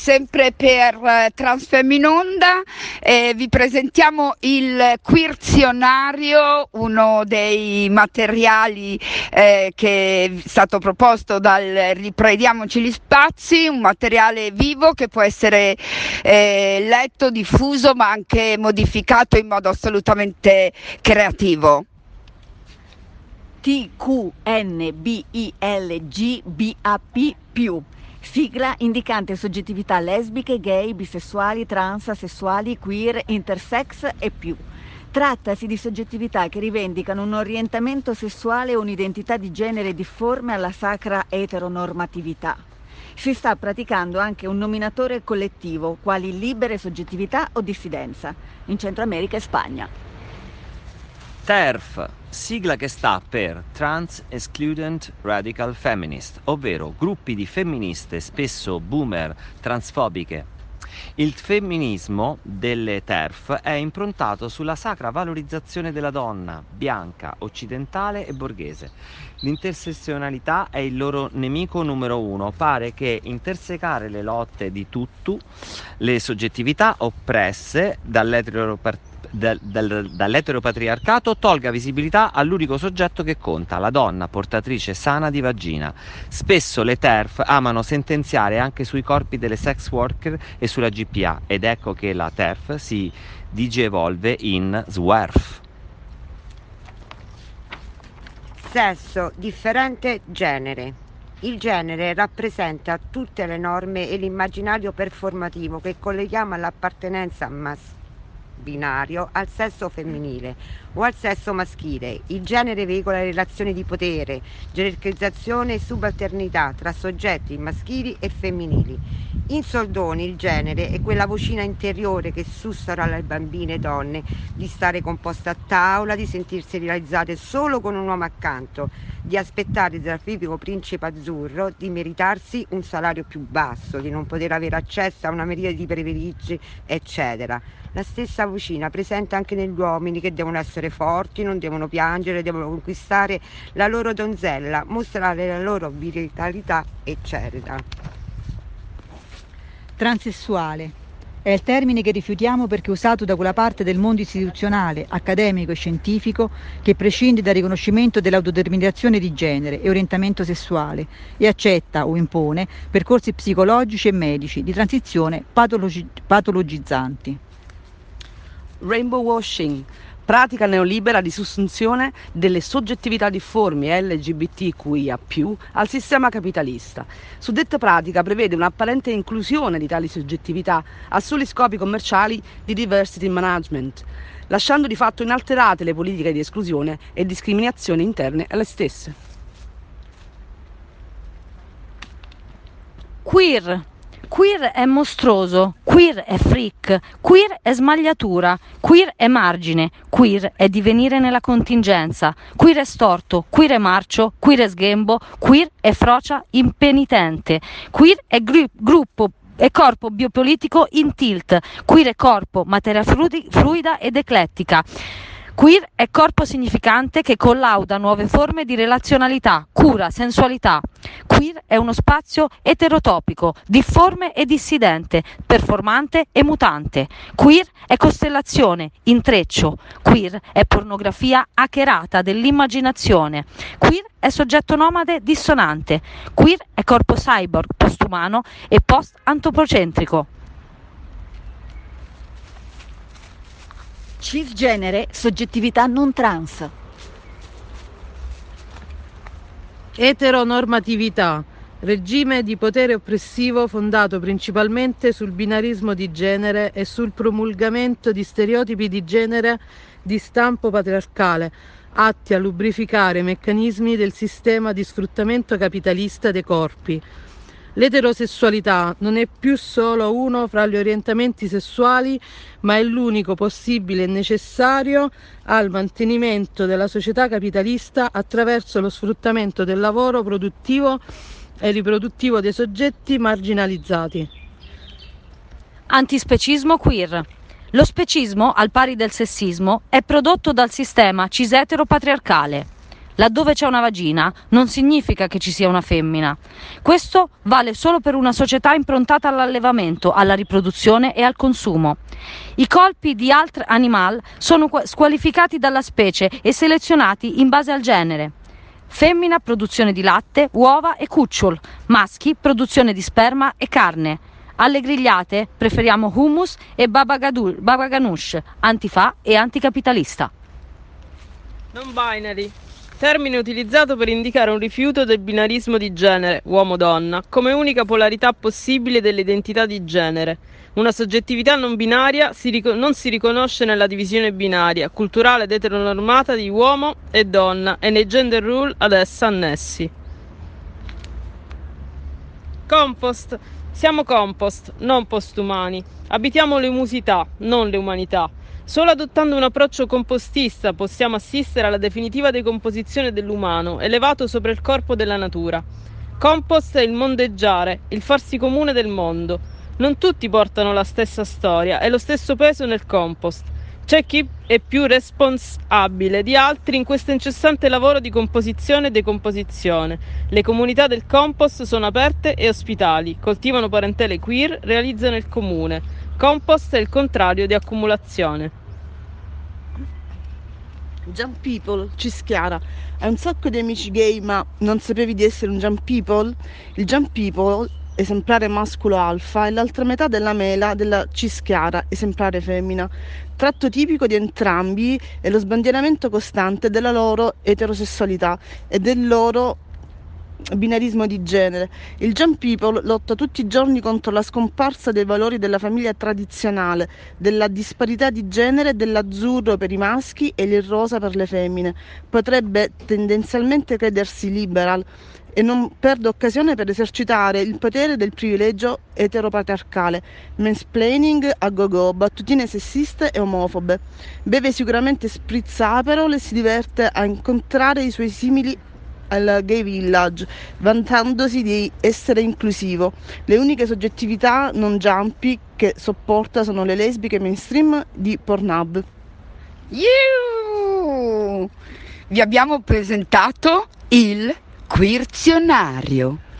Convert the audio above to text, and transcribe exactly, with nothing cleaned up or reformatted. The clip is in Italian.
sempre per eh, Transfemminonda eh, vi presentiamo il Queerzionario, uno dei materiali eh, che è stato proposto dal Riprendiamoci gli Spazi, un materiale vivo che può essere eh, letto, diffuso ma anche modificato in modo assolutamente creativo. T Q N B I L G B A P più, sigla indicante soggettività lesbiche, gay, bisessuali, trans, asessuali, queer, intersex e più. Trattasi di soggettività che rivendicano un orientamento sessuale o un'identità di genere difforme alla sacra eteronormatività. Si sta praticando anche un nominatore collettivo, quali libere soggettività o dissidenza, in Centro America e Spagna. TERF, sigla che sta per Trans Excludent Radical Feminist, ovvero gruppi di femministe spesso boomer, transfobiche. Il femminismo delle TERF è improntato sulla sacra valorizzazione della donna, bianca, occidentale e borghese. L'intersezionalità è il loro nemico numero uno. Pare che intersecare le lotte di tutto, le soggettività oppresse dall'eteropatriarcato Dal, dal, dall'eteropatriarcato tolga visibilità all'unico soggetto che conta, la donna portatrice sana di vagina. Spesso le TERF amano sentenziare anche sui corpi delle sex worker e sulla G P A, ed ecco che la TERF si digievolve in SWERF. Sesso, differente, genere. Il genere rappresenta tutte le norme e l'immaginario performativo che colleghiamo all'appartenenza maschile binario al sesso femminile o al sesso maschile. Il genere veicola relazioni di potere, gerarchizzazione e subalternità tra soggetti maschili e femminili. In soldoni il genere è quella vocina interiore che sussurra alle bambine donne di stare composte a tavola, di sentirsi realizzate solo con un uomo accanto, di aspettare dal tipico principe azzurro di meritarsi un salario più basso, di non poter avere accesso a una miriade di privilegi, eccetera. La stessa vocina presente anche negli uomini, che devono essere forti, non devono piangere, devono conquistare la loro donzella, mostrare la loro virilità, eccetera. Transessuale è il termine che rifiutiamo perché è usato da quella parte del mondo istituzionale, accademico e scientifico che prescinde dal riconoscimento dell'autodeterminazione di genere e orientamento sessuale e accetta o impone percorsi psicologici e medici di transizione patologi- patologizzanti. Rainbow washing, pratica neolibera di sussunzione delle soggettività difformi L G B T Q I A più, al sistema capitalista. Suddetta pratica prevede un'apparente inclusione di tali soggettività a soli scopi commerciali di diversity management, lasciando di fatto inalterate le politiche di esclusione e discriminazione interne alle stesse. Queer. Queer è mostruoso, queer è freak, queer è smagliatura, queer è margine, queer è divenire nella contingenza, queer è storto, queer è marcio, queer è sghembo, queer è frocia impenitente, queer è gru- gruppo è corpo biopolitico in tilt, queer è corpo, materia frudi- fluida ed eclettica. Queer è corpo significante che collauda nuove forme di relazionalità, cura, sensualità. Queer è uno spazio eterotopico, difforme e dissidente, performante e mutante. Queer è costellazione, intreccio. Queer è pornografia hackerata dell'immaginazione. Queer è soggetto nomade dissonante. Queer è corpo cyborg, postumano e post-antropocentrico. Cisgenere, soggettività non trans. Eteronormatività, regime di potere oppressivo fondato principalmente sul binarismo di genere e sul promulgamento di stereotipi di genere di stampo patriarcale, atti a lubrificare i meccanismi del sistema di sfruttamento capitalista dei corpi. L'eterosessualità non è più solo uno fra gli orientamenti sessuali, ma è l'unico possibile e necessario al mantenimento della società capitalista attraverso lo sfruttamento del lavoro produttivo e riproduttivo dei soggetti marginalizzati. Antispecismo queer. Lo specismo, al pari del sessismo, è prodotto dal sistema cis-etero patriarcale. Laddove c'è una vagina non significa che ci sia una femmina. Questo vale solo per una società improntata all'allevamento, alla riproduzione e al consumo. I corpi di altri animali sono squalificati dalla specie e selezionati in base al genere. Femmina, produzione di latte, uova e cucciol. Maschi, produzione di sperma e carne. Alle grigliate preferiamo hummus e baba ganoush, antifa e anticapitalista. Non binary. Termine utilizzato per indicare un rifiuto del binarismo di genere, uomo-donna, come unica polarità possibile dell'identità di genere. Una soggettività non binaria si ric- non si riconosce nella divisione binaria, culturale ed eteronormata di uomo e donna e nei gender rule ad essa annessi. Compost. Siamo compost, non postumani. Abitiamo l'umusità, non le umanità. Solo adottando un approccio compostista possiamo assistere alla definitiva decomposizione dell'umano, elevato sopra il corpo della natura. Compost è il mondeggiare, il farsi comune del mondo. Non tutti portano la stessa storia e lo stesso peso nel compost. C'è chi è più responsabile di altri in questo incessante lavoro di composizione e decomposizione. Le comunità del compost sono aperte e ospitali, coltivano parentele queer, realizzano il comune. Compost è il contrario di accumulazione. Jump People, Cischiara. Hai un sacco di amici gay ma non sapevi di essere un Jump People? Il Jump People, esemplare mascolo alfa, è l'altra metà della mela della Cischiara, esemplare femmina. Tratto tipico di entrambi è lo sbandieramento costante della loro eterosessualità e del loro binarismo di genere. Il Jump People lotta tutti i giorni contro la scomparsa dei valori della famiglia tradizionale, della disparità di genere, dell'azzurro per i maschi e il rosa per le femmine. Potrebbe tendenzialmente credersi liberal e non perde occasione per esercitare il potere del privilegio eteropatriarcale, mansplaining a go-go, battutine sessiste e omofobe. Beve sicuramente spritz Aperol e si diverte a incontrare i suoi simili al Gay Village, vantandosi di essere inclusivo. Le uniche soggettività non jumpy che sopporta sono le lesbiche mainstream di Pornhub. Iuh! Vi abbiamo presentato il Queerzionario.